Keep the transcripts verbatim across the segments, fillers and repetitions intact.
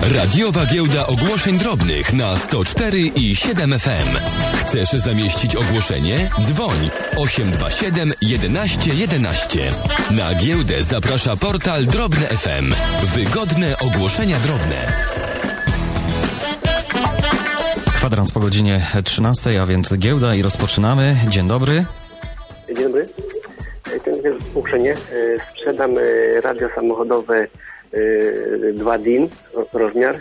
Radiowa Giełda Ogłoszeń Drobnych na sto cztery i siedem F M. Chcesz zamieścić ogłoszenie? Dzwoń osiem dwa siedem jedenaście jedenaście. Na giełdę zaprasza portal Drobne F M. Wygodne ogłoszenia drobne. Kwadrans po godzinie trzynastej, a więc giełda i rozpoczynamy. Dzień dobry. Dzień dobry. Ten ogłoszenie. Sprzedam radio samochodowe dwa D I N, rozmiar.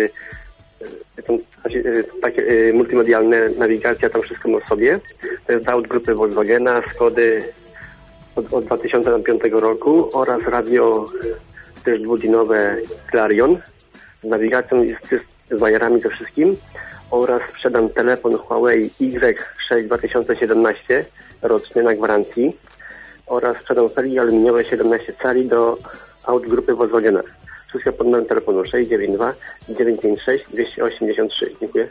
Takie multimedialne, nawigacja, tam wszystko ma w sobie. To jest aut grupy Volkswagena, Skody od, od dwa tysiące piątego roku oraz radio też dwudzinowe Clarion z nawigacją, z bajerami, ze wszystkim. Oraz sprzedam telefon Huawei Y sześć dwa tysiące siedemnaście roczny na gwarancji oraz sprzedam felgi aluminiowe siedemnaście cali do aut grupy Volkswagena. Wszystko pod numerem telefonu sześć dziewięć dwa dziewięć pięć sześć dwieście osiemdziesiąt trzy. Dziękuję.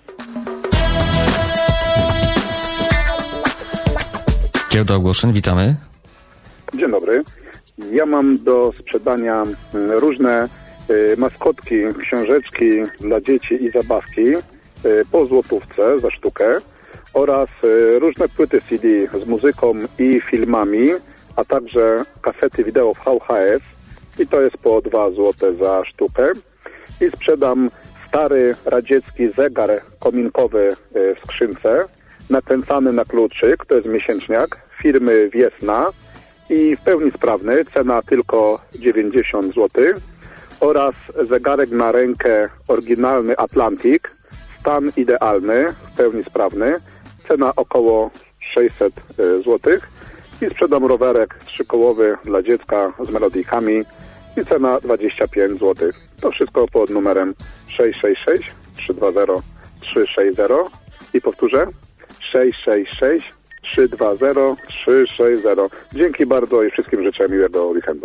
Giełda ogłoszeń, witamy. Dzień dobry. Ja mam do sprzedania różne y, maskotki, książeczki dla dzieci i zabawki y, po złotówce za sztukę oraz y, różne płyty C D z muzyką i filmami, a także kasety wideo w V H S i to jest po dwa złote za sztukę. I sprzedam stary radziecki zegar kominkowy w skrzynce, nakręcany na kluczyk, to jest miesięczniak firmy Wiesna i w pełni sprawny, cena tylko dziewięćdziesiąt złotych, oraz zegarek na rękę oryginalny Atlantic, stan idealny, w pełni sprawny, cena około sześćset złotych. I sprzedam rowerek trzykołowy dla dziecka z melodikami i cena dwadzieścia pięć złotych. To wszystko pod numerem sześć sześć sześć trzy dwa zero trzy sześć zero i powtórzę sześć sześć sześć trzy dwa zero trzy sześć zero. Dzięki bardzo i wszystkim życzę miłego weekendu.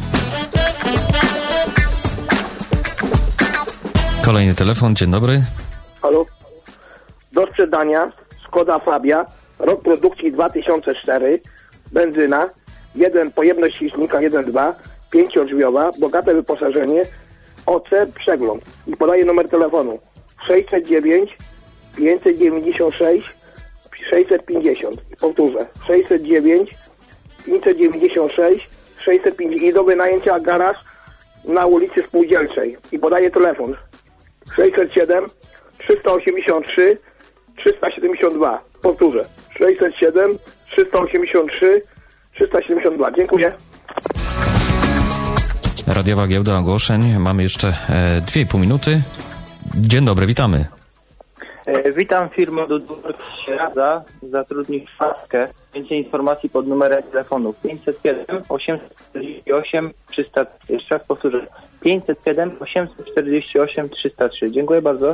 Kolejny telefon, dzień dobry. Halo. Do sprzedania Skoda Fabia, rok produkcji dwa tysiące cztery, benzyna, jeden pojemność silnika jeden przecinek dwa, pięciodrzwiowa, bogate wyposażenie, O C przegląd. I podaję numer telefonu sześćset dziewięć pięćset dziewięćdziesiąt sześć sześćset pięćdziesiąt. Powtórzę sześćset dziewięć pięćset dziewięćdziesiąt sześć sześćset pięćdziesiąt i do wynajęcia garaż na ulicy Spółdzielczej. I podaję telefon sześćset siedem trzysta osiemdziesiąt trzy trzysta siedemdziesiąt dwa. Powtórzę sześćset siedem trzysta osiemdziesiąt trzy trzysta siedemdziesiąt dwa. Dziękuję. Radiowa Giełda Ogłoszeń. Mamy jeszcze e, dwie i pół minuty. Dzień dobry, witamy. E, witam firmę Duduk się radza, zatrudnić faskę. Więcej informacji pod numerem telefonu pięćset siedem osiemset czterdzieści osiem trzysta trzy. Jeszcze raz powtórzę pięćset siedem osiemset czterdzieści osiem trzysta trzy. Dziękuję bardzo.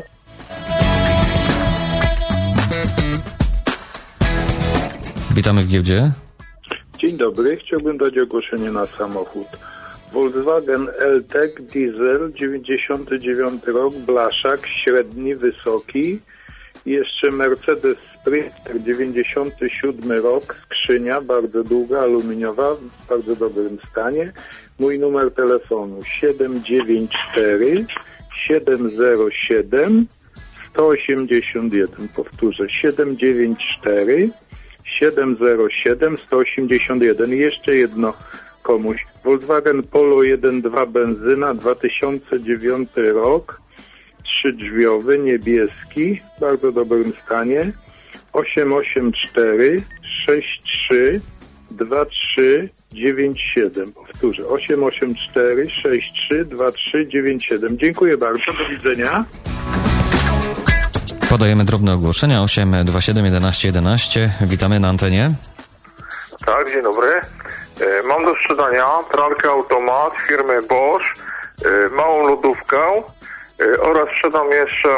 Witamy w giełdzie. Dzień dobry, chciałbym dać ogłoszenie na samochód. Volkswagen L-Tech Diesel, dziewięćdziesiąty dziewiąty rok, blaszak, średni, wysoki. Jeszcze Mercedes Sprinter, dziewięćdziesiąty siódmy rok, skrzynia, bardzo długa, aluminiowa, w bardzo dobrym stanie. Mój numer telefonu siedem dziewięć cztery siedem zero siedem sto osiemdziesiąt jeden. Powtórzę siedem dziewięć cztery siedem zero siedem sto osiemdziesiąt jeden. I jeszcze jedno komuś. Volkswagen Polo jeden dwa benzyna, dwa tysiące dziewiąty rok, trzydrzwiowy, niebieski, w bardzo dobrym stanie. osiem osiem cztery sześć trzy dwa trzy dziewięć siedem. Powtórzę osiem osiem cztery sześć trzy dwa trzy dziewięć siedem. Dziękuję bardzo, do widzenia. Podajemy drobne ogłoszenia osiem dwa siedem jedenaście jedenaście. Witamy na antenie. Tak, dzień dobry. Mam do sprzedania pralkę automat firmy Bosch, małą lodówkę oraz sprzedam jeszcze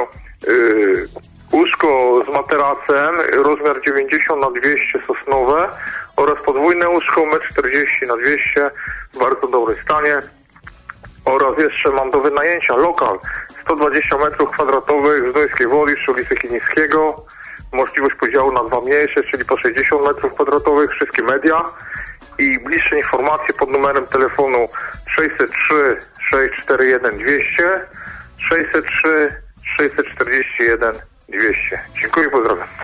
łóżko z materacem, rozmiar dziewięćdziesiąt na dwieście sosnowe oraz podwójne łóżko metr czterdzieści na dwieście w bardzo dobrym stanie. Oraz jeszcze mam do wynajęcia lokal sto dwadzieścia metrów kwadratowych z Dońskiej Woli przy ulicy Chińskiego. Możliwość podziału na dwa mniejsze, czyli po sześćdziesiąt metrów kwadratowych, wszystkie media. I bliższe informacje pod numerem telefonu sześćset trzy sześć cztery jeden dwieście sześćset trzy sześćset czterdzieści jeden dwieście. Dziękuję i pozdrawiam.